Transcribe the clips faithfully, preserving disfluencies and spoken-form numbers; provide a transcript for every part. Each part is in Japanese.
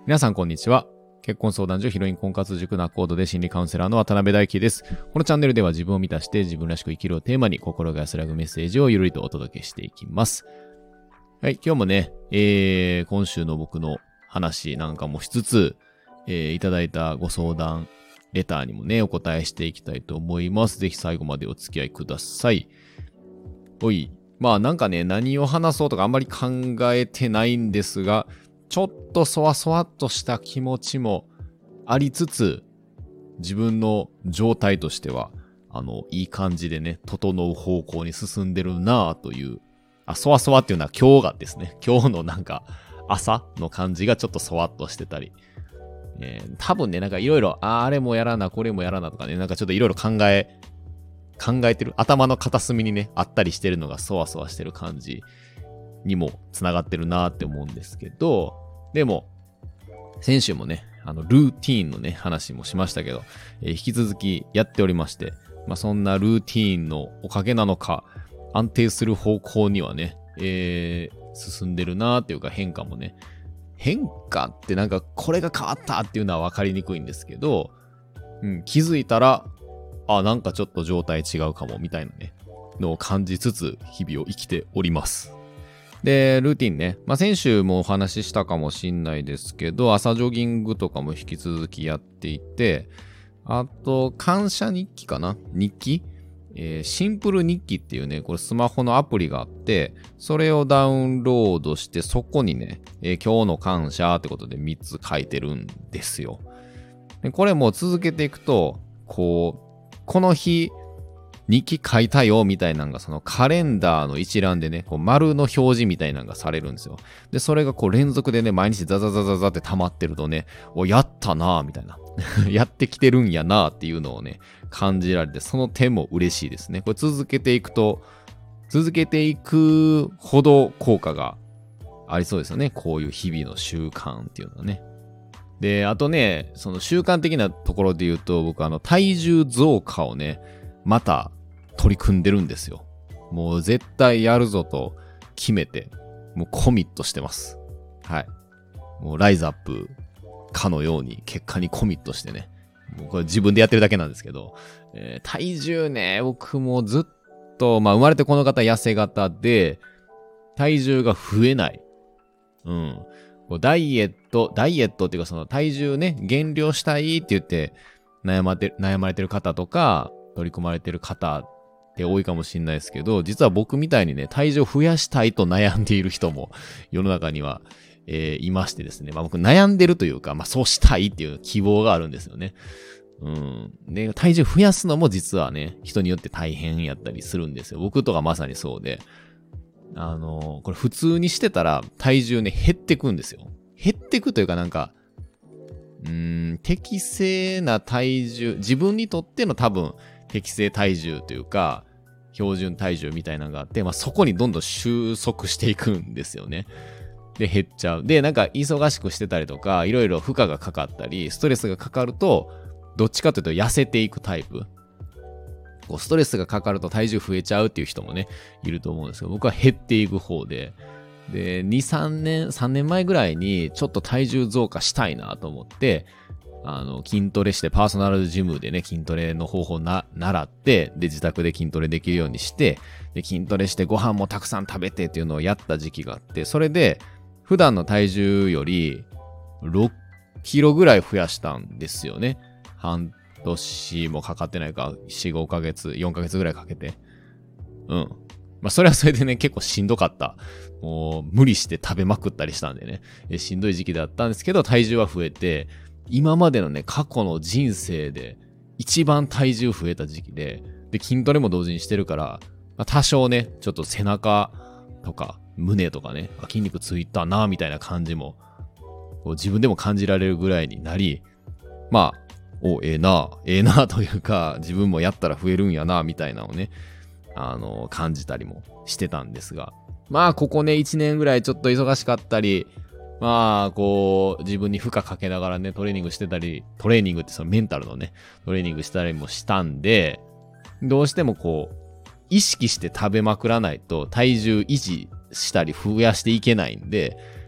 皆さんこんにちは。結婚相談所ヒロイン婚活塾のアコードで心理カウンセラーの渡辺大輝です。このチャンネルでは自分を満たして自分らしく生きるをテーマに心が安らぐメッセージをゆるりとお届けしていきます。はい、今日もね、えー、今週の僕の話なんかもしつつ、えー、いただいたご相談、レターにもね、お答えしていきたいと思います。ぜひ最後までお付き合いください。おい、まあなんかね、何を話そうとかあんまり考えてないんですが、ちょっとそわそわっとした気持ちもありつつ、自分の状態としては、あの、いい感じでね、整う方向に進んでるなぁという、あ、そわそわっていうのは今日がですね、今日のなんか朝の感じがちょっとそわっとしてたり、えー、多分ね、なんかいろいろ、あ、あれもやらな、これもやらなとかね、なんかちょっといろいろ考え、考えてる、頭の片隅にね、あったりしてるのがそわそわしてる感じにもつながってるなって思うんですけど、でも先週もね、あのルーティーンのね話もしましたけど、えー、引き続きやっておりまして、まあ、そんなルーティーンのおかげなのか安定する方向にはね、えー、進んでるなっていうか、変化もね、変化ってなんかこれが変わったっていうのは分かりにくいんですけど、うん、気づいたらあ、なんかちょっと状態違うかもみたいなねのを感じつつ日々を生きております。で、ルーティンね。まあ、先週もお話ししたかもしんないですけど、朝ジョギングとかも引き続きやっていて、あと、感謝日記かな日記、えー、シンプル日記っていうね、これスマホのアプリがあって、それをダウンロードして、そこにね、えー、今日の感謝ってことでみっつ書いてるんですよ。でこれも続けていくと、こう、この日、日記書いたよみたいなのがそのカレンダーの一覧でね、こう丸の表示みたいなのがされるんですよ。で、それがこう連続でね、毎日ザザザザザって溜まってるとね、お、やったなぁみたいな。やってきてるんやなぁっていうのをね、感じられて、その点も嬉しいですね。これ続けていくと、続けていくほど効果がありそうですよね。こういう日々の習慣っていうのはね。で、あとね、その習慣的なところで言うと、僕あの体重増加をね、また取り組んでるんですよ。もう絶対やるぞと決めて、もうコミットしてます。はい。もうライズアップかのように結果にコミットしてね。もうこれ自分でやってるだけなんですけど、えー、体重ね、僕もずっと、まあ生まれてこの方痩せ型で、体重が増えない。うん。ダイエット、ダイエットっていうかその体重ね、減量したいって言って悩まれて、悩まれてる方とか、取り組まれてる方って多いかもしれないですけど、実は僕みたいにね、体重を増やしたいと悩んでいる人も世の中には、えー、いましてですね。まあ僕悩んでるというか、まあそうしたいっていう希望があるんですよね。うん。で、体重増やすのも実はね、人によって大変やったりするんですよ。僕とかまさにそうで。あのー、これ普通にしてたら体重ね、減ってくんですよ。減ってくというかなんか、うーん、適正な体重、自分にとっての多分、適正体重というか標準体重みたいなのがあって、まあ、そこにどんどん収束していくんですよね。で減っちゃう。でなんか忙しくしてたりとかいろいろ負荷がかかったりストレスがかかるとどっちかというと痩せていくタイプ。こうストレスがかかると体重増えちゃうっていう人もねいると思うんですけど、僕は減っていく方で、でに、さんねんさんねんまえぐらいにちょっと体重増加したいなと思ってあの筋トレしてパーソナルジムでね筋トレの方法な習って、で自宅で筋トレできるようにして、で筋トレしてご飯もたくさん食べてっていうのをやった時期があって、それで普段の体重よりろっキロぐらい増やしたんですよね。半年もかかってないか、よん、ごかげつ、よんかげつぐらいかけて。うん。まあそれはそれでね結構しんどかった。もう無理して食べまくったりしたんでね、えしんどい時期だったんですけど、体重は増えて、今までのね、過去の人生で一番体重増えた時期で、で、筋トレも同時にしてるから、まあ、多少ね、ちょっと背中とか胸とかね、筋肉ついたな、みたいな感じも、こう自分でも感じられるぐらいになり、まあ、お、ええな、ええなというか、自分もやったら増えるんやな、みたいなのをね、あの、感じたりもしてたんですが、まあ、ここね、いちねんぐらいちょっと忙しかったり、まあ、こう、自分に負荷かけながらね、トレーニングしてたり、トレーニングってそのメンタルのね、トレーニングしたりもしたんで、どうしてもこう、意識して食べまくらないと体重維持したり増やしていけないんで、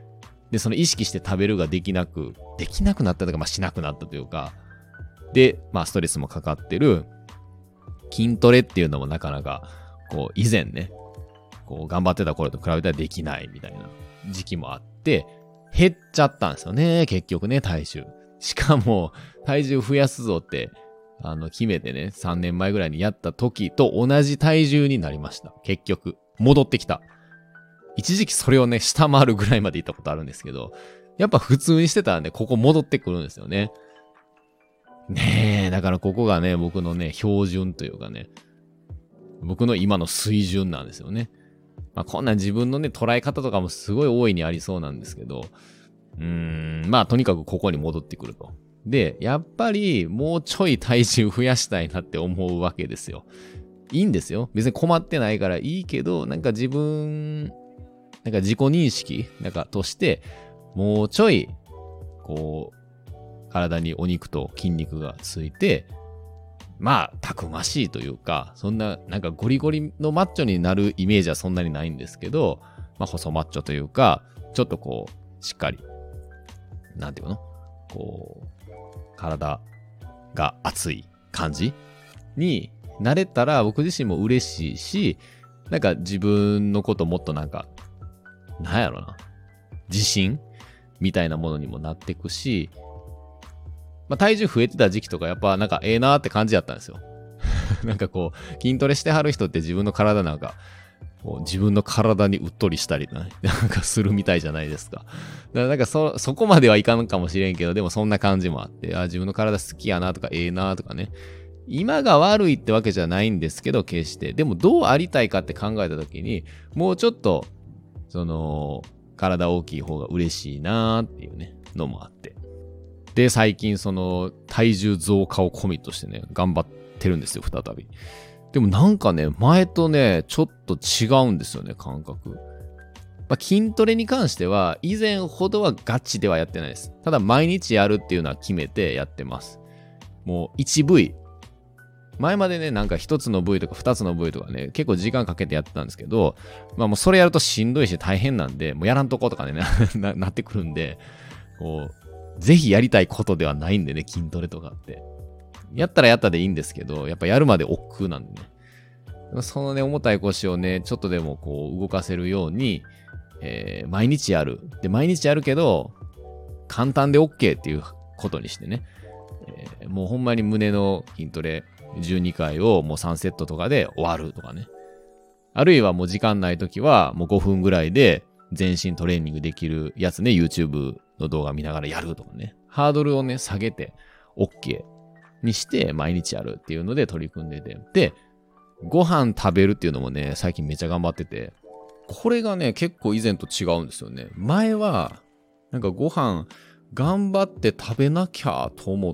で、その意識して食べるができなく、できなくなったとか、まあしなくなったというか、で、まあストレスもかかってる、筋トレっていうのもなかなか、こう、以前ね、こう、頑張ってた頃と比べたらできないみたいな時期もあって、減っちゃったんですよね、結局ね、体重。しかも、体重増やすぞって、あの、決めてね、さんねんまえぐらいにやった時と同じ体重になりました。結局。戻ってきた。一時期それをね、下回るぐらいまで行ったことあるんですけど、やっぱ普通にしてたらね、ここ戻ってくるんですよね。ねえ、だからここがね、僕のね、標準というかね、僕の今の水準なんですよね。まあ、こんな自分のね、捉え方とかもすごい大いにありそうなんですけど、うーん、まあ、とにかくここに戻ってくると。で、やっぱりもうちょい体重増やしたいなって思うわけですよ。いいんですよ。別に困ってないからいいけど、なんか自分、なんか自己認識なんかとして、もうちょい、こう、体にお肉と筋肉がついて、まあ、たくましいというか、そんな、なんかゴリゴリのマッチョになるイメージはそんなにないんですけど、まあ、細マッチョというか、ちょっとこう、しっかり、なんていうのこう、体が熱い感じになれたら僕自身も嬉しいし、なんか自分のこともっとなんか、なんやろな、自信みたいなものにもなっていくし、まあ、体重増えてた時期とかやっぱなんかええなーって感じやったんですよ。なんかこう、筋トレしてはる人って自分の体なんか、こう自分の体にうっとりしたりな、なんかするみたいじゃないですか。だからなんかそ、そこまではいかんかもしれんけど、でもそんな感じもあって、あ、自分の体好きやなとか、ええなとかね。今が悪いってわけじゃないんですけど、決して。でもどうありたいかって考えたときに、もうちょっと、その、体大きい方が嬉しいなーっていうね、のもあって。で、最近その、体重増加をコミットしてね、頑張ってるんですよ、再び。でもなんかね、前とね、ちょっと違うんですよね、感覚。まあ、筋トレに関しては、以前ほどはガチではやってないです。ただ、毎日やるっていうのは決めてやってます。もう、いち部位。前までね、なんか一つの部位とか二つの部位とかね、結構時間かけてやってたんですけど、まあもうそれやるとしんどいし大変なんで、もうやらんとことかね、な, なってくるんで、こう、ぜひやりたいことではないんでね、筋トレとかって。やったらやったでいいんですけど、やっぱやるまで億劫なんでね。そのね、重たい腰をね、ちょっとでもこう動かせるように、えー、毎日やる。で、毎日やるけど、簡単で OK っていうことにしてね、えー、もうほんまに胸の筋トレじゅうにかいをもうさんセットとかで終わるとかね。あるいはもう時間ないときはもうごふんぐらいで全身トレーニングできるやつね、YouTube の動画見ながらやるとかね。ハードルをね、下げて OK にして毎日やるっていうので取り組んでて。で、ご飯食べるっていうのもね、最近めっちゃ頑張ってて。これがね、結構以前と違うんですよね。前は、なんかご飯頑張って食べなきゃと思って、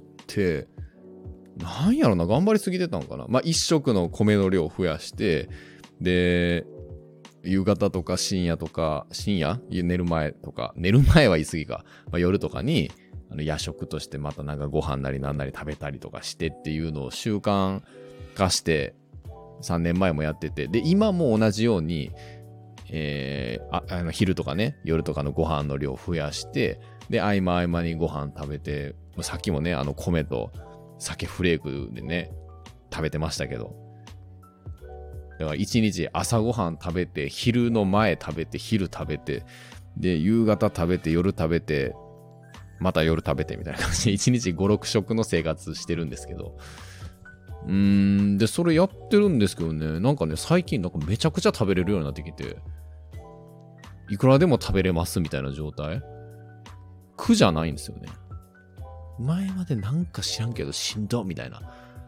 なんやろな、頑張りすぎてたのかな。まあ、一食の米の量を増やして、で、夕方とか深夜とか、深夜寝る前とか、寝る前は言い過ぎか。まあ、夜とかに、あの夜食としてまたなんかご飯なりなんなり食べたりとかしてっていうのを習慣化して、さんねんまえもやってて、で、今も同じように、えー、ああの昼とかね、夜とかのご飯の量を増やして、で、合間合間にご飯食べて、さっきもね、あの米と鮭フレークでね、食べてましたけど、だから一日朝ごはん食べて、昼の前食べて、昼食べて、で、夕方食べて、夜食べて、また夜食べてみたいな感じで、一日ご、ろく食の生活してるんですけど、うーん、で、それやってるんですけどね、なんかね、最近なんかめちゃくちゃ食べれるようになってきて、いくらでも食べれますみたいな状態？苦じゃないんですよね。前までなんか知らんけどしんどみたいな。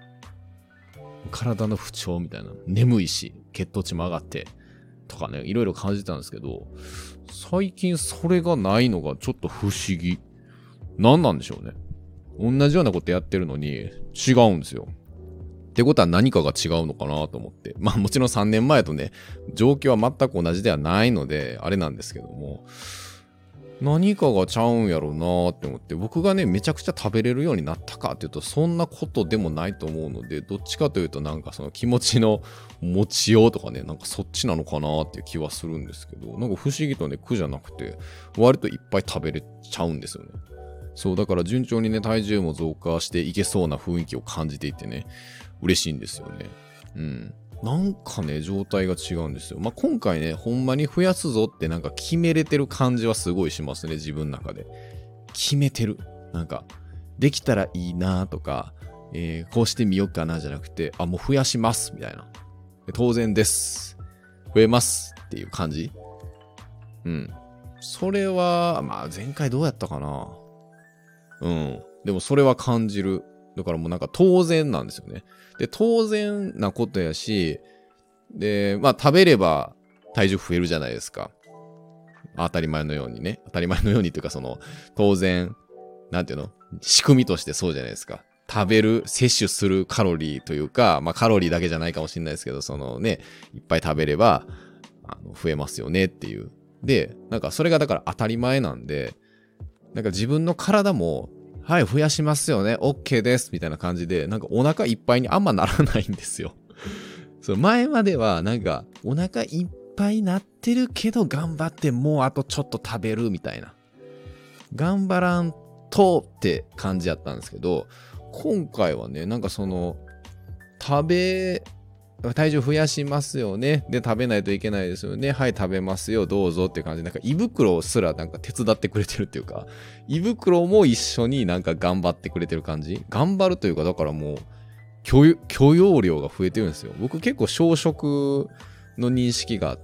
体の不調みたいな。眠いし、血糖値も上がって、とかね、いろいろ感じたんですけど、最近それがないのがちょっと不思議。何なんでしょうね。同じようなことやってるのに違うんですよ。ってことは何かが違うのかなと思って。まあもちろんさんねんまえとね、状況は全く同じではないので、あれなんですけども、 何かがちゃうんやろうなって思って、僕がね、めちゃくちゃ食べれるようになったかっていうと、そんなことでもないと思うので、どっちかというとなんかその気持ちの持ちようとかね、なんかそっちなのかなっていう気はするんですけど、なんか不思議とね、苦じゃなくて、割といっぱい食べれちゃうんですよね。そう、だから順調にね、体重も増加していけそうな雰囲気を感じていてね、嬉しいんですよね。うん。なんかね、状態が違うんですよ。まあ、今回ね、ほんまに増やすぞってなんか決めれてる感じはすごいしますね、自分の中で。決めてる。なんか、できたらいいなとか、えー、こうしてみようかなじゃなくて、あ、もう増やします、みたいな。当然です。増えますっていう感じ。うん。それは、まあ、前回どうやったかな。うん。でもそれは感じる。だからもうなんか当然なんですよね。で、当然なことやし、で、まあ食べれば体重増えるじゃないですか。当たり前のようにね。当たり前のようにというかその、当然、なんていうの？仕組みとしてそうじゃないですか。食べる、摂取するカロリーというか、まあカロリーだけじゃないかもしれないですけど、そのね、いっぱい食べれば、あの増えますよねっていう。で、なんかそれがだから当たり前なんで、なんか自分の体も、はい、増やしますよね。OK です。みたいな感じで、なんかお腹いっぱいにあんまならないんですよ。そう前までは、なんか、お腹いっぱいなってるけど、頑張ってもうあとちょっと食べるみたいな。頑張らんとって感じやったんですけど、今回はね、なんかその、食べ、体重増やしますよね。で、食べないといけないですよね。はい、食べますよ。どうぞっていう感じで、なんか胃袋すらなんか手伝ってくれてるっていうか、胃袋も一緒になんか頑張ってくれてる感じ。頑張るというか、だからもう許、許容量が増えてるんですよ。僕結構小食の認識があって、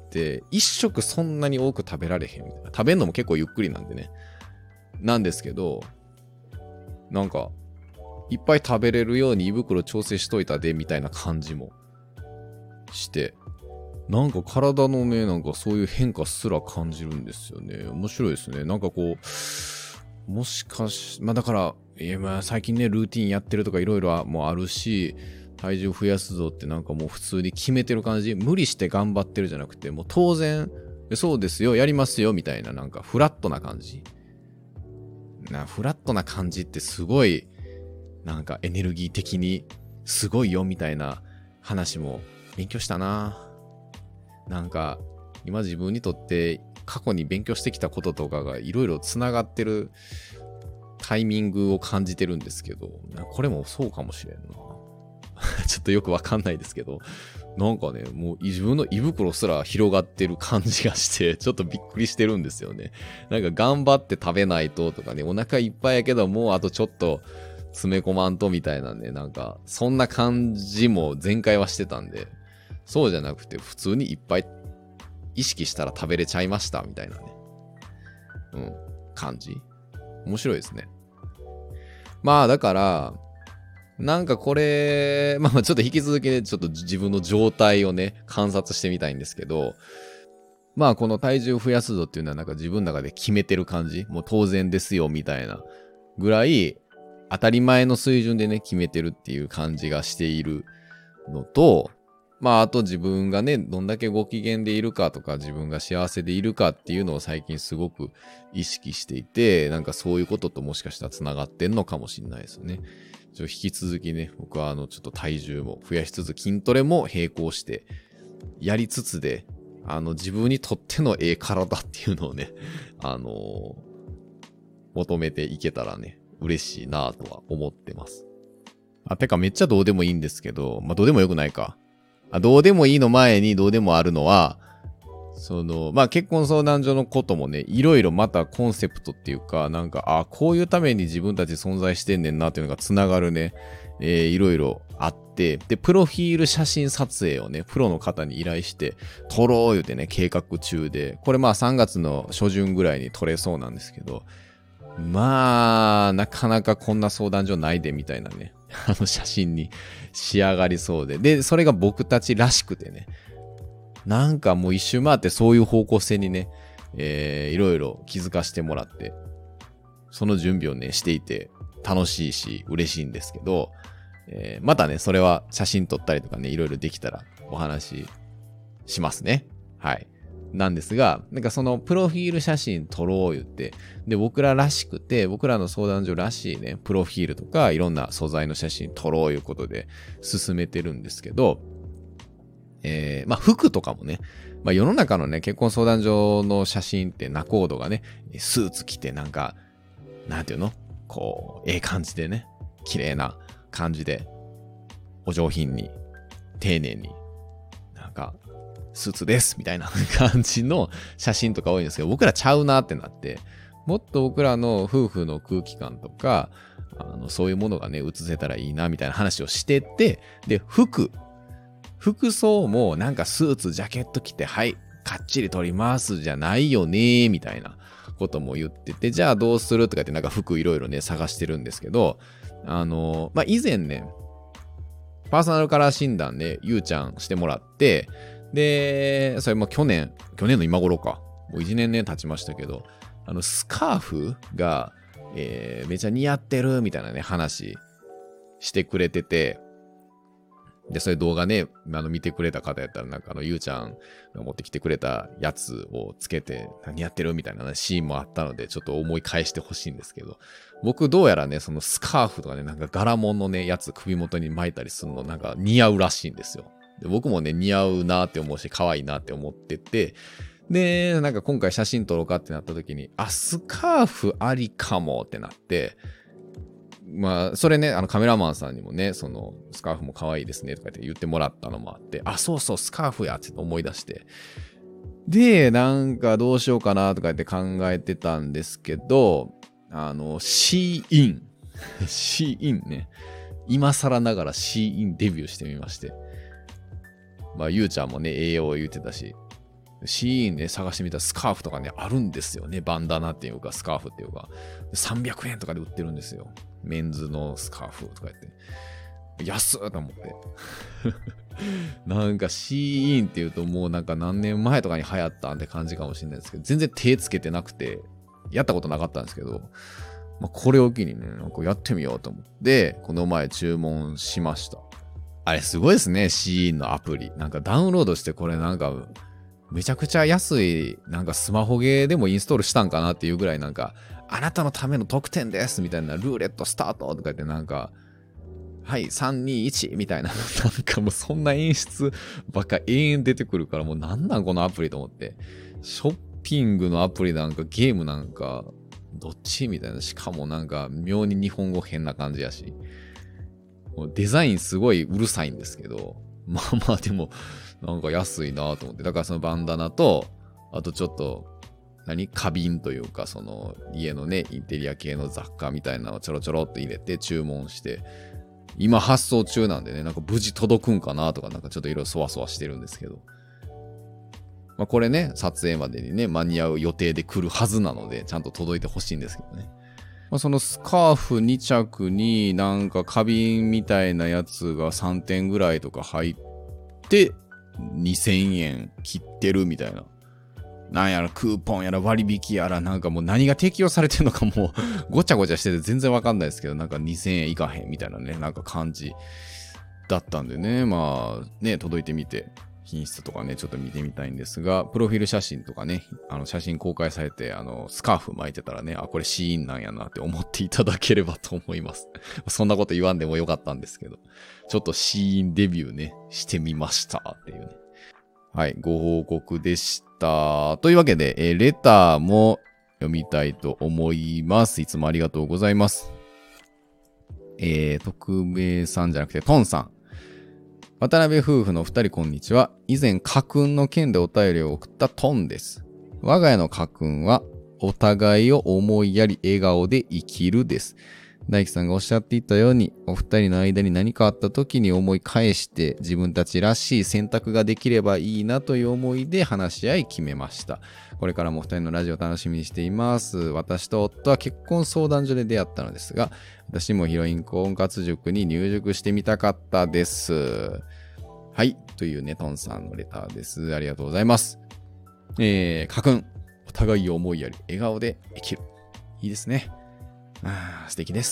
一食そんなに多く食べられへんみたいな。食べるのも結構ゆっくりなんでね。なんですけど、なんか、いっぱい食べれるように胃袋調整しといたで、みたいな感じもして、なんか体のね、なんかそういう変化すら感じるんですよね。面白いですね。なんかこう、もしかし、まあだから、いやまあ最近ね、ルーティンやってるとかいろいろもあるし、体重増やすぞってなんかもう普通に決めてる感じ、無理して頑張ってるじゃなくて、もう当然、そうですよ、やりますよ、みたいななんかフラットな感じ。な、フラットな感じってすごい、なんかエネルギー的にすごいよ、みたいな話も勉強したな。なんか今自分にとって過去に勉強してきたこととかがいろいろつながってるタイミングを感じてるんですけど、これもそうかもしれんな。ちょっとよくわかんないですけど、なんかね、もう自分の胃袋すら広がってる感じがして、ちょっとびっくりしてるんですよね。なんか頑張って食べないととかね、お腹いっぱいやけどもうあとちょっと詰め込まんとみたいなんで、なんかそんな感じも前回はしてたんで、そうじゃなくて普通にいっぱい意識したら食べれちゃいましたみたいなね。うん。感じ。面白いですね。まあだから、なんかこれ、まあちょっと引き続きね、ちょっと自分の状態をね、観察してみたいんですけど、まあこの体重増やすぞっていうのはなんか自分の中で決めてる感じ。もう当然ですよみたいなぐらい、当たり前の水準でね、決めてるっていう感じがしているのと、まああと自分がね、どんだけご機嫌でいるかとか自分が幸せでいるかっていうのを最近すごく意識していて、なんかそういうことともしかしたら繋がってんのかもしれないですよね。ちょ引き続きね、僕はあのちょっと体重も増やしつつ筋トレも並行してやりつつで、あの自分にとってのええ体っていうのをね、あのー、求めていけたらね、嬉しいなぁとは思ってます。あ、てかめっちゃどうでもいいんですけど、まあどうでもよくないか。あ、どうでもいいの前にどうでもあるのは、その、まあ結婚相談所のこともね、いろいろまたコンセプトっていうか、なんか、あ、こういうために自分たち存在してんねんなっていうのがつながるね、えー、いろいろあって、で、プロフィール写真撮影をね、プロの方に依頼して、撮ろう言うてね、計画中で、これまあさんがつの初旬ぐらいに撮れそうなんですけど、まあ、なかなかこんな相談所ないでみたいなね、あの写真に仕上がりそうで、で、それが僕たちらしくてね、なんかもう一周回ってそういう方向性にね、えー、いろいろ気づかしてもらって、その準備をね、していて楽しいし嬉しいんですけど、えー、またね、それは写真撮ったりとかね、いろいろできたらお話ししますね。はい。 なんですが、なんかそのプロフィール写真撮ろう言って、で、僕ららしくて、僕らの相談所らしいね、プロフィールとかいろんな素材の写真撮ろういうことで進めてるんですけど、えー、まあ服とかもね、まあ世の中のね、結婚相談所の写真って仲人がね、スーツ着てなんか、なんていうのこう、ええ感じでね、綺麗な感じで、お上品に、丁寧に、なんか、スーツですみたいな感じの写真とか多いんですけど、僕らちゃうなってなって、もっと僕らの夫婦の空気感とか、あのそういうものがね、映せたらいいなみたいな話をしてて、で、服、服装もなんかスーツ、ジャケット着て、はい、かっちり撮りますじゃないよね、みたいなことも言ってて、じゃあどうするとかってなんか服いろいろね、探してるんですけど、あの、まあ、以前ね、パーソナルカラー診断で、ね、ゆうちゃんしてもらって、で、それも去年、去年の今頃か。もういちねんね経ちましたけど、あの、スカーフが、えー、めちゃ似合ってるみたいなね、話してくれてて、で、そういう動画ね、あの、見てくれた方やったら、なんかあの、ゆうちゃんが持ってきてくれたやつをつけて、似合ってるみたいな、ね、シーンもあったので、ちょっと思い返してほしいんですけど、僕どうやらね、そのスカーフとかね、なんか柄物のね、やつ首元に巻いたりするの、なんか似合うらしいんですよ。で僕もね、似合うなって思うし、可愛いなって思ってて、で、なんか今回写真撮ろうかってなった時に、あ、スカーフありかもってなって、まあ、それね、あのカメラマンさんにもね、そのスカーフも可愛いですねとかって言ってもらったのもあって、あ、そうそう、スカーフやって思い出して。で、なんかどうしようかなとかって考えてたんですけど、あの、シーイン。シーインね。今更ながらシーインデビューしてみまして。まあ、ゆうちゃんもね、栄養を言ってたし、シーインで探してみたらスカーフとかね、あるんですよね。バンダナっていうか、スカーフっていうか。さんびゃくえんとかで売ってるんですよ。メンズのスカーフとか言って。安っと思って。なんかシーインって言うともうなんか何年前とかに流行ったんって感じかもしれないですけど、全然手つけてなくて、やったことなかったんですけど、まあ、これを機にね、なんかやってみようと思って、この前注文しました。あれすごいですね、シーインのアプリ。なんかダウンロードしてこれなんか、めちゃくちゃ安い、なんかスマホゲーでもインストールしたんかなっていうぐらいなんか、あなたのための特典ですみたいな、ルーレットスタートとか言ってなんか、はい、さんにいちみたいな、なんかもうそんな演出ばっか永遠出てくるから、もうなんなんこのアプリと思って。ショッピングのアプリなんかゲームなんか、どっちみたいな。しかもなんか妙に日本語変な感じやし。デザインすごいうるさいんですけど、まあまあでも、なんか安いなと思って。だからそのバンダナと、あとちょっと、何花瓶というか、その家のね、インテリア系の雑貨みたいなのをちょろちょろっと入れて注文して、今発送中なんでね、なんか無事届くんかなとか、なんかちょっといろいろそわそわしてるんですけど。まあこれね、撮影までにね、間に合う予定で来るはずなので、ちゃんと届いてほしいんですけどね。まあ、そのスカーフに着になんか花瓶みたいなやつがさんてんぐらいとか入ってにせんえん切ってるみたいな。なんやらクーポンやら割引やらなんかもう何が適用されてるのかもうごちゃごちゃしてて全然わかんないですけど、なんかにせんえんいかへんみたいなね、なんか感じだったんでね、まあね、届いてみて品質とかね、ちょっと見てみたいんですが、プロフィール写真とかね、あの写真公開されて、あのスカーフ巻いてたらね、あ、これシーインなんやなって思っていただければと思います。そんなこと言わんでもよかったんですけど、ちょっとシーインデビューね、してみましたっていうね。はい、ご報告でした。というわけで、えー、レターも読みたいと思います。いつもありがとうございます。えー、匿名さんじゃなくて、トンさん。渡辺夫婦の二人こんにちは。以前、家訓の件でお便りを送ったトンです。我が家の家訓は、お互いを思いやり笑顔で生きるです。大樹さんがおっしゃっていたように、お二人の間に何かあった時に思い返して自分たちらしい選択ができればいいなという思いで話し合い決めました。これからもお二人のラジオ楽しみにしています。私と夫は結婚相談所で出会ったのですが、私もヒロイン婚活塾に入塾してみたかったです。はい。というね、トンさんのレターです。ありがとうございます。えー、家訓。お互いを思いやり、笑顔で生きる。いいですね。あー、素敵です。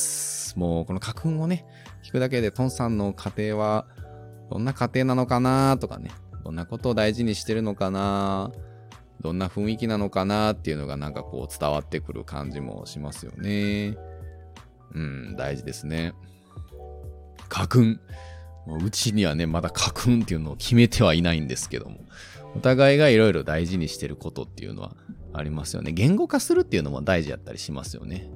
もうこの家訓をね、聞くだけでトンさんの家庭はどんな家庭なのかなとかね、どんなことを大事にしてるのかな、 どんな雰囲気なのかなっていうのがなんかこう伝わってくる感じもしますよね。うん、大事ですね。家訓。うちにはね、まだ家訓っていうのを決めてはいないんですけども、お互いがいろいろ大事にしてることっていうのはありますよね。言語化するっていうのも大事やったりしますよね。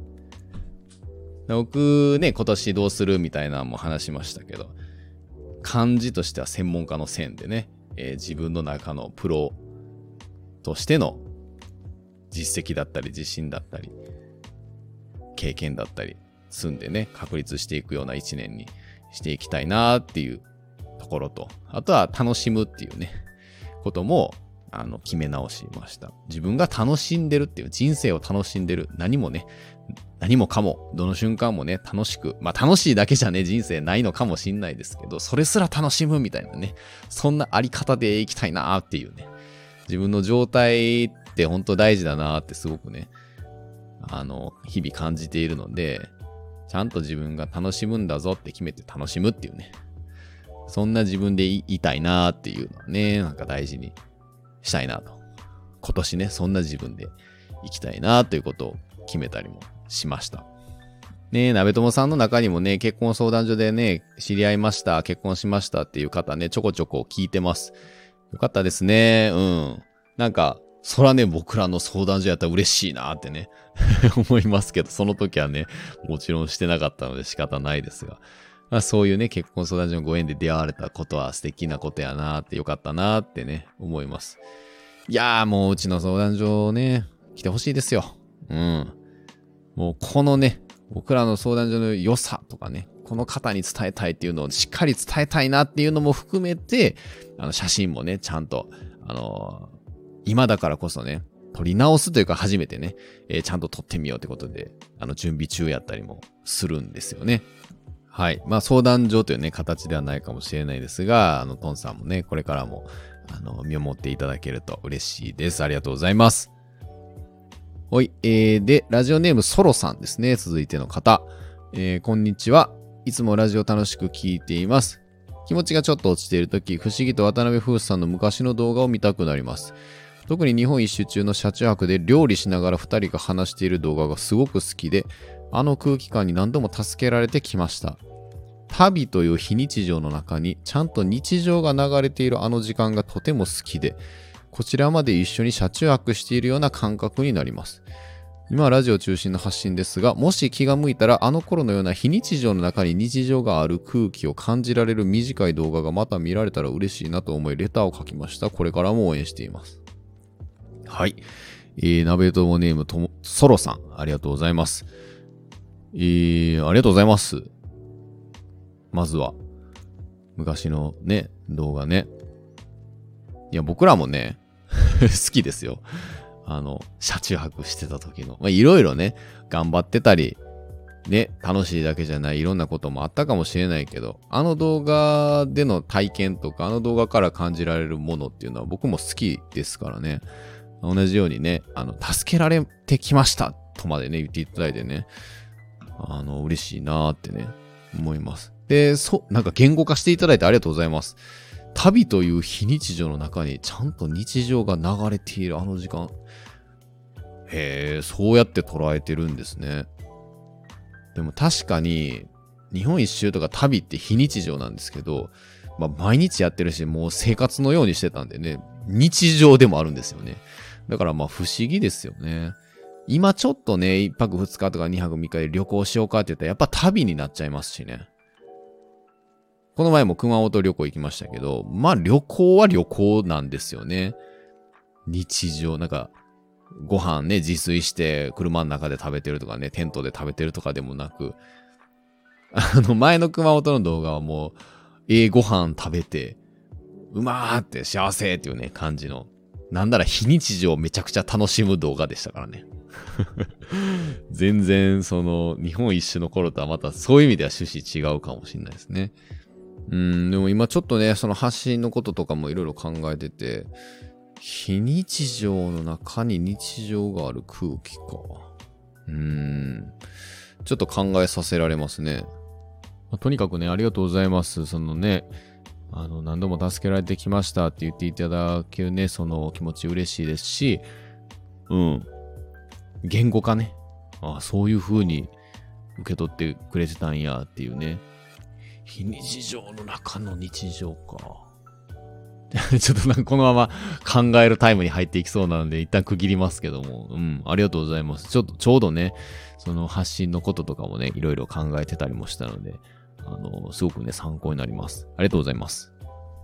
僕ね、今年どうするみたいなのも話しましたけど、漢字としては専門家の線でね、えー、自分の中のプロとしての実績だったり自信だったり経験だったり積んでね、確立していくような一年にしていきたいなっていうところと、あとは楽しむっていうねこともあの決め直しました。自分が楽しんでるっていう、人生を楽しんでる、何もね何もかもどの瞬間もね楽しく、まあ楽しいだけじゃね人生ないのかもしんないですけど、それすら楽しむみたいなね、そんなあり方でいきたいなっていうね、自分の状態って本当大事だなってすごくねあの日々感じているので、ちゃんと自分が楽しむんだぞって決めて楽しむっていうね、そんな自分でいいたいなっていうのはね、なんか大事にしたいなと、今年ねそんな自分でいきたいなということを決めたりもしましたね。え、鍋友さんの中にもね、結婚相談所でね知り合いました、結婚しましたっていう方ねちょこちょこ聞いてます。よかったですね。うん、なんかそらね僕らの相談所やったら嬉しいなってね思いますけど、その時はねもちろんしてなかったので仕方ないですが、まあ、そういうね結婚相談所のご縁で出会われたことは素敵なことやなって、よかったなってね思います。いやーもううちの相談所ね来てほしいですよ。うん、もうこのね僕らの相談所の良さとかね、この方に伝えたいっていうのをしっかり伝えたいなっていうのも含めて、あの写真もねちゃんとあのー、今だからこそね撮り直すというか初めてね、えー、ちゃんと撮ってみようってことであの準備中やったりもするんですよね。はい。まあ相談所というね形ではないかもしれないですが、あのトンさんもねこれからもあの見守っていただけると嬉しいです。ありがとうございます。はい。えー、でラジオネームソロさんですね。続いての方、えー、こんにちは。いつもラジオ楽しく聞いています。気持ちがちょっと落ちているとき、不思議と渡辺夫婦さんの昔の動画を見たくなります。特に日本一周中の車中泊で料理しながらふたりが話している動画がすごく好きで、あの空気感に何度も助けられてきました。旅という非日常の中にちゃんと日常が流れているあの時間がとても好きで、こちらまで一緒に車中泊しているような感覚になります。今はラジオ中心の発信ですが、もし気が向いたらあの頃のような非日常の中に日常がある空気を感じられる短い動画がまた見られたら嬉しいなと思いレターを書きました。これからも応援しています。はい。えー、鍋友ネームとも、ソロさん、ありがとうございます。えー、ありがとうございます。まずは、昔のね、動画ね。いや、僕らもね、好きですよ。あの、車中泊してた時の。まあ、いろいろね、頑張ってたり、ね、楽しいだけじゃないいろんなこともあったかもしれないけど、あの動画での体験とか、あの動画から感じられるものっていうのは僕も好きですからね。同じようにね、あの、助けられてきましたとまでね、言っていただいてね、あの、嬉しいなーってね、思います。で、そ、なんか言語化していただいてありがとうございます。旅という非日常の中にちゃんと日常が流れているあの時間。へえ、そうやって捉えてるんですね。でも確かに、日本一周とか旅って非日常なんですけど、まあ毎日やってるし、もう生活のようにしてたんでね、日常でもあるんですよね。だからまあ不思議ですよね。今ちょっとね、いっぱくふつかとかにはくみっかで旅行しようかって言ったらやっぱ旅になっちゃいますしね。この前も熊本旅行行きましたけど、まあ旅行は旅行なんですよね。日常、なんか、ご飯ね、自炊して車の中で食べてるとかね、テントで食べてるとかでもなく、あの前の熊本の動画はもう、ええご飯食べて、うまーって幸せっていうね、感じの、なんなら非日常をめちゃくちゃ楽しむ動画でしたからね。全然その日本一周の頃とはまたそういう意味では趣旨違うかもしれないですね。うん、でも今ちょっとね、その発信のこととかもいろいろ考えてて、非日常の中に日常がある空気か。うーん。ちょっと考えさせられますね。まあ、とにかくね、ありがとうございます。そのね、 あの、何度も助けられてきましたって言っていただけるね、その気持ち嬉しいですし、うん。言語化ね。ああ、そういう風に受け取ってくれてたんやっていうね。非日常の中の日常か。ちょっとなんかこのまま考えるタイムに入っていきそうなので一旦区切りますけども。うん、ありがとうございます。ちょっとちょうどね、その発信のこととかもね、いろいろ考えてたりもしたので、あの、すごくね、参考になります。ありがとうございます。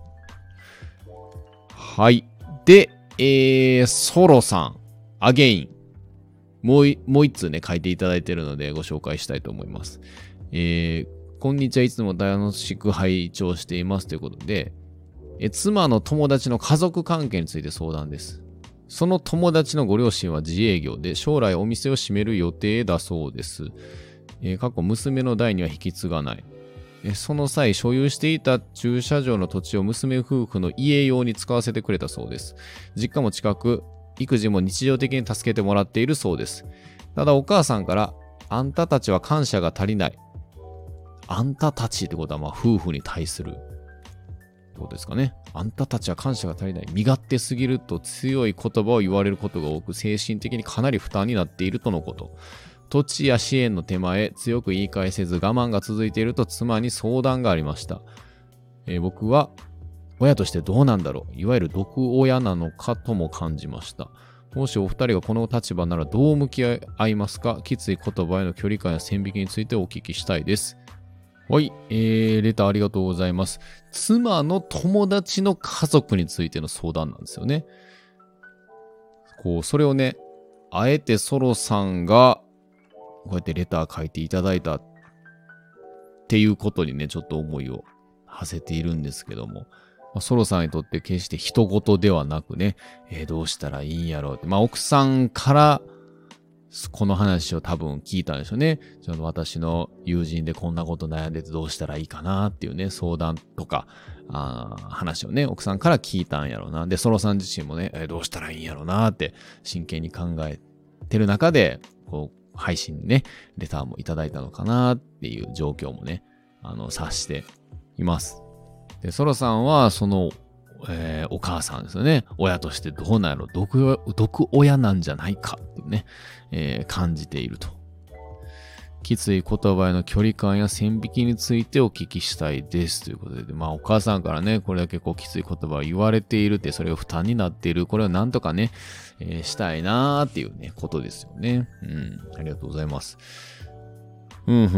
はい。で、えー、ソロさん、アゲイン。もう、もう一通ね、書いていただいているのでご紹介したいと思います。えー、こんにちは、いつも楽しく拝聴していますということで、え妻の友達の家族関係について相談です。その友達のご両親は自営業で将来お店を閉める予定だそうです。えー、過去娘の代には引き継がない。えその際所有していた駐車場の土地を娘夫婦の家用に使わせてくれたそうです。実家も近く、育児も日常的に助けてもらっているそうです。ただお母さんから、あんたたちは感謝が足りない。あんたたちってことはまあ夫婦に対することですかね。あんたたちは感謝が足りない。身勝手すぎると強い言葉を言われることが多く、精神的にかなり負担になっているとのこと。土地や支援の手前、強く言い返せず我慢が続いていると妻に相談がありました。えー、僕は、親としてどうなんだろう。いわゆる毒親なのかとも感じました。もしお二人がこの立場ならどう向き合いますか？きつい言葉への距離感や線引きについてお聞きしたいです。はい、えー、レターありがとうございます。妻の友達の家族についての相談なんですよね。こう、それをね、あえてソロさんが、こうやってレター書いていただいたっていうことにね、ちょっと思いを馳せているんですけども、まあ、ソロさんにとって決して人事ではなくね、えー、どうしたらいいんやろうって、まあ奥さんからこの話を多分聞いたんでしょうね。ちょっと私の友人でこんなこと悩んでてどうしたらいいかなっていうね、相談とか、あ話をね、奥さんから聞いたんやろうな。で、ソロさん自身もね、えー、どうしたらいいんやろうなって真剣に考えてる中で、こう、配信にね、レターもいただいたのかなっていう状況もね、あの、察しています。で、ソロさんは、その、えー、お母さんですよね。親としてどうなんやろ、毒、毒親なんじゃないかっていうね、えー、感じていると。きつい言葉への距離感や線引きについてお聞きしたいですということで、まあお母さんからね、これだけこうきつい言葉を言われているって、それが負担になっている、これをなんとかね、えー、したいなーっていうね、ことですよね。うん、ありがとうございます。うん、うん、うん。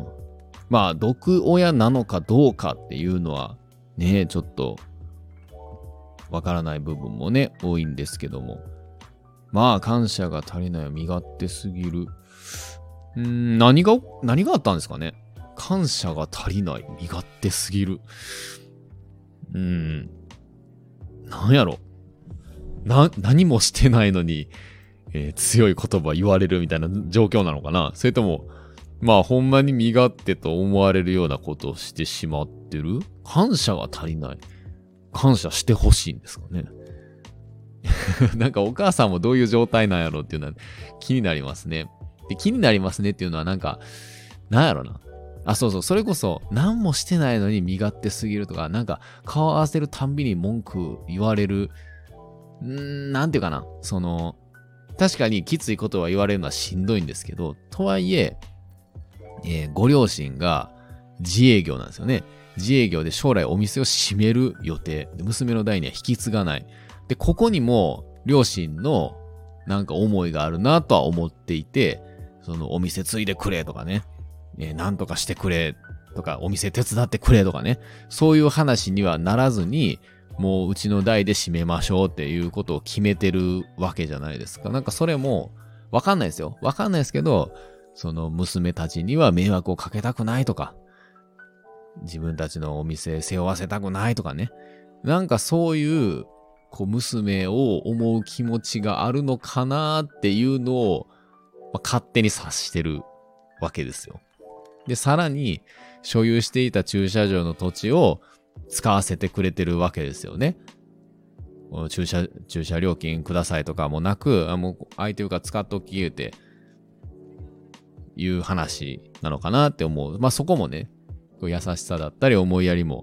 まあ、毒親なのかどうかっていうのは、ね、ちょっと、わからない部分もね、多いんですけども。まあ、感謝が足りない、身勝手すぎる。うーん、何が、何があったんですかね。感謝が足りない、身勝手すぎる。うーん、なんやろ。な、何もしてないのに、えー、強い言葉言われるみたいな状況なのかな。それとも、まあ、ほんまに身勝手と思われるようなことをしてしまってる？感謝が足りない。感謝してほしいんですかね。なんかお母さんもどういう状態なんやろっていうのは気になりますね。で、気になりますねっていうのはなんか、なんやろな。あ、そうそう、それこそ何もしてないのに身勝手すぎるとか、なんか顔合わせるたんびに文句言われる。んーなんていうかな。その、確かにきついことは言われるのはしんどいんですけど、とはいえ、えー、ご両親が自営業なんですよね。自営業で将来お店を閉める予定。娘の代には引き継がない。で、ここにも両親のなんか思いがあるなとは思っていて、そのお店継いでくれとかね、えー、なんとかしてくれとか、お店手伝ってくれとかね、そういう話にはならずに、もううちの代で閉めましょうっていうことを決めてるわけじゃないですか。なんかそれもわかんないですよ。わかんないですけど、その娘たちには迷惑をかけたくないとか、自分たちのお店背負わせたくないとかね。なんかそういう、こう娘を思う気持ちがあるのかなっていうのを、まあ、勝手に察してるわけですよ。で、さらに、所有していた駐車場の土地を使わせてくれてるわけですよね。駐車、駐車料金くださいとかもなく、あもう相手が使っとき言うて、いう話なのかなって思う。まあそこもね、優しさだったり思いやりも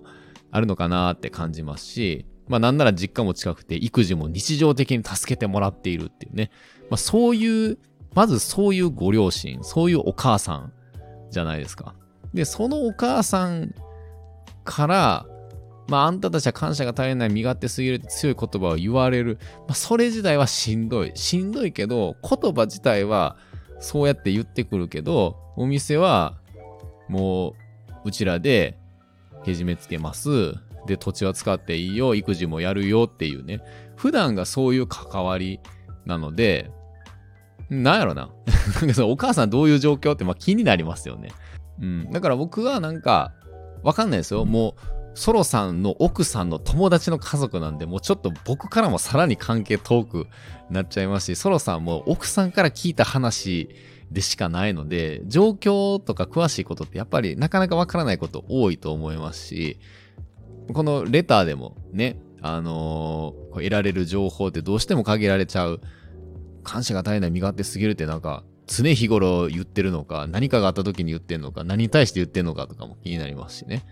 あるのかなって感じますし、まあなんなら実家も近くて育児も日常的に助けてもらっているっていうね。まあそういう、まずそういうご両親、そういうお母さんじゃないですか。で、そのお母さんから、まああんたたちは感謝が足りない、身勝手すぎるって強い言葉を言われる。まあそれ自体はしんどい。しんどいけど、言葉自体はそうやって言ってくるけど、お店はもううちらでけじめつけます。で、土地は使っていいよ、育児もやるよっていうね。普段がそういう関わりなので、なんやろな。なんかそのお母さんどういう状況ってまあ気になりますよね。うん。だから僕はなんか、わかんないですよ。もう、ソロさんの奥さんの友達の家族なんで、もうちょっと僕からもさらに関係遠くなっちゃいますし、ソロさんも奥さんから聞いた話でしかないので、状況とか詳しいことってやっぱりなかなかわからないこと多いと思いますし、このレターでもね、あのー、得られる情報ってどうしても限られちゃう。感謝が絶えない身勝手すぎるってなんか常日頃言ってるのか、何かがあった時に言ってんのか、何に対して言ってんのかとかも気になりますしね。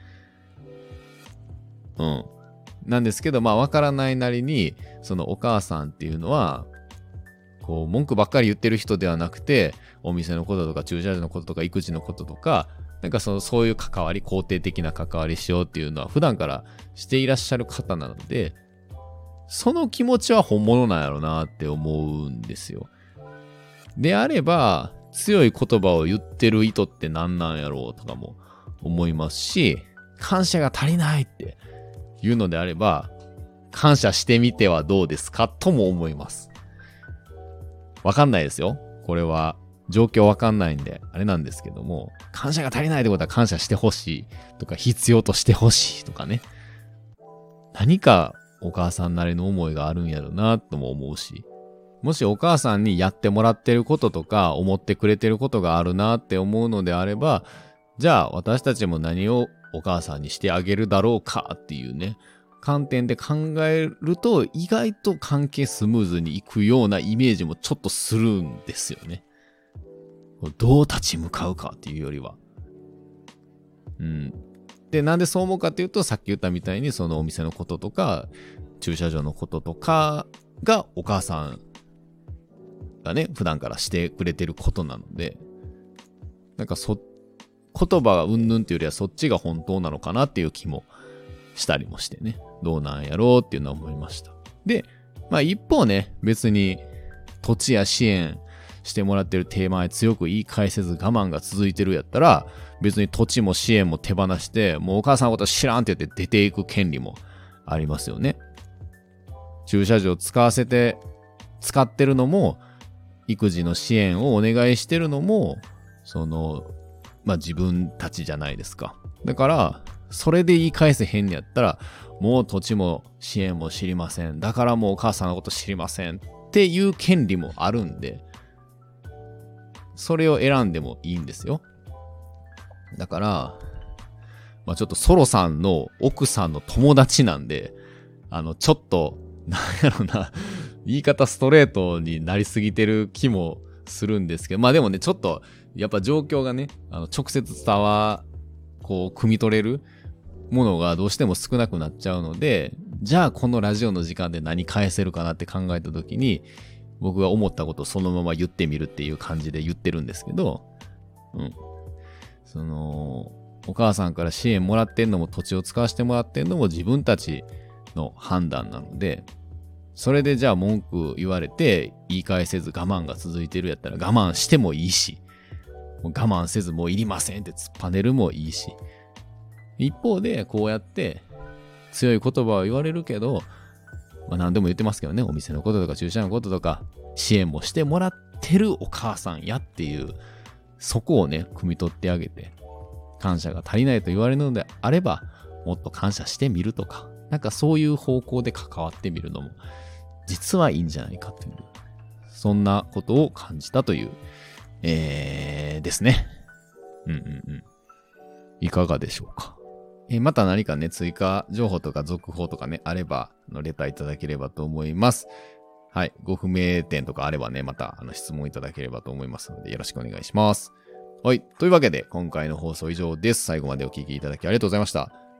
うん。なんですけど、まあわからないなりに、そのお母さんっていうのは、こう文句ばっかり言ってる人ではなくて、お店のこととか駐車場のこととか育児のこととか、なんかそのそういう関わり、肯定的な関わりしようっていうのは普段からしていらっしゃる方なので、その気持ちは本物なんやろうなって思うんですよ。であれば、強い言葉を言ってる意図って何なんやろうとかも思いますし、感謝が足りないっていうのであれば、感謝してみてはどうですかとも思います。わかんないですよ。これは状況わかんないんで、あれなんですけども、感謝が足りないってことは感謝してほしいとか、必要としてほしいとかね。何かお母さんなりの思いがあるんやろなとも思うし、もしお母さんにやってもらってることとか思ってくれてることがあるなって思うのであれば、じゃあ私たちも何をお母さんにしてあげるだろうかっていうね、観点で考えると意外と関係スムーズにいくようなイメージもちょっとするんですよね。どう立ち向かうかっていうよりは。うん。で、なんでそう思うかっていうと、さっき言ったみたいにそのお店のこととか、駐車場のこととかがお母さんがね、普段からしてくれてることなので、なんかそ、言葉がうんぬんっていうよりはそっちが本当なのかなっていう気もしたりもしてね、どうなんやろうっていうのは思いました。で、まあ一方ね、別に土地や支援してもらってるテーマへ強く言い返せず我慢が続いてるやったら、別に土地も支援も手放して、もうお母さんのこと知らんって言って出ていく権利もありますよね。駐車場使わせて、使ってるのも、育児の支援をお願いしてるのも、その、まあ自分たちじゃないですか。だから、それで言い返せへんやったら、もう土地も支援も知りません。だからもうお母さんのこと知りませんっていう権利もあるんで、それを選んでもいいんですよ。だから、まあちょっとソロさんの奥さんの友達なんで、あの、ちょっと、なんやろな、言い方ストレートになりすぎてる気もするんですけど、まあでもね、ちょっと、やっぱ状況がね、あの直接伝わ、こう、汲み取れるものがどうしても少なくなっちゃうので、じゃあこのラジオの時間で何返せるかなって考えたときに、僕が思ったことをそのまま言ってみるっていう感じで言ってるんですけど、うん。その、お母さんから支援もらってんのも土地を使わせてもらってんのも自分たちの判断なので、それでじゃあ文句言われて言い返せず我慢が続いてるやったら我慢してもいいし、もう我慢せずもういりませんって突っぱねるもいいし、一方でこうやって強い言葉を言われるけど、まあ何でも言ってますけどね、お店のこととか駐車のこととか支援もしてもらってるお母さんやっていう、そこをね、汲み取ってあげて、感謝が足りないと言われるのであれば、もっと感謝してみるとか、なんかそういう方向で関わってみるのも、実はいいんじゃないかという、そんなことを感じたという、えー、ですね。うんうんうん。いかがでしょうか。えー、また何かね、追加情報とか続報とかね、あれば、あのレターいただければと思います。はい。ご不明点とかあればね、またあの質問いただければと思いますので、よろしくお願いします。はい。というわけで、今回の放送以上です。最後までお聞きいただきありがとうございました。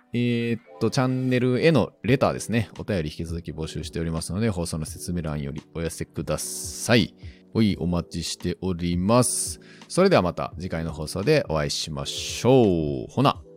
えー、っと、チャンネルへのレターですね。お便り引き続き募集しておりますので、放送の説明欄よりお寄せください。おい、お待ちしております。それではまた次回の放送でお会いしましょう。ほな。